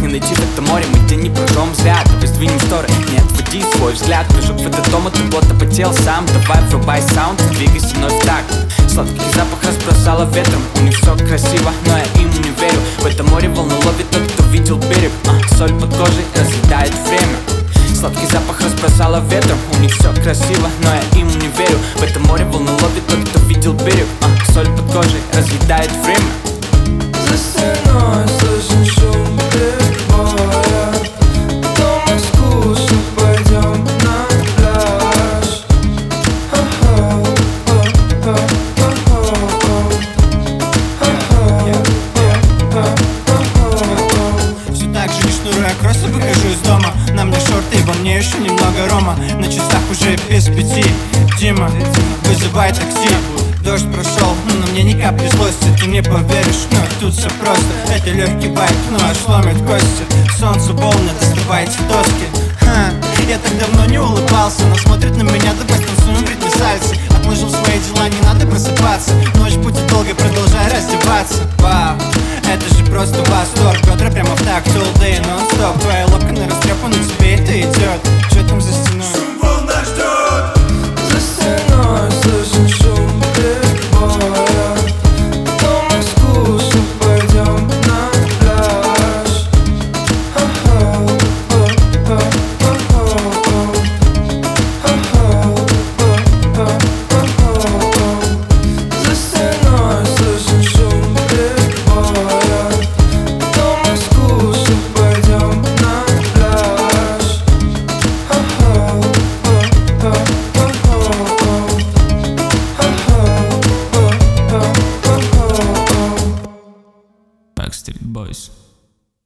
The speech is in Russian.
не найти в этом море, мы день не прожжем зря. Давай сдвинем шторы, не отводи свой взгляд. Прыжок в этот дом, ты плотно потел сам. Давай врубай саунд, двигайся мной в такт. Сладкий запах разбросала ветром. У них все красиво, но я им не верю. В этом море волну ловит тот, кто видел берег. Соль под кожей разъедает время. Сладкий запах разбросала ветром. У них все красиво, но я им не верю. В этом море волну ловит тот, кто видел берег. Соль под кожей разъедает время. За стеной слышен шум прибоя. Дома скучно, пойдем на пляж. Все так же не шнуруя кроссы, выхожу из дома. На мне шорты, во мне еще немного рома. На часах уже без 5. Дима, вызывай такси. Дождь прошел, но мне ни капли злости. Ты не поверишь, но тут все просто. Это легкий байк, но аж ломит кости. Солнце волны, доставайте доски. Я так давно не улыбался, но смотрит на меня, давай станцуем в ритме сальсы. Отложил свои дела, не надо просыпаться. Ночь будет долгой, продолжай раздеваться. Вау, это же просто восторг. Бедра прямо в такт, all day, non-stop. Твои локоны растрепаны, тебе это идет. Че там за стеной? Шум волн нас ждет. За стеной слышен шум прибоя. Дома скучно, пойдем на пляж. За стеной слышен шум прибоя. Дома скучно, пойдем на пляж. Backstreet Boys.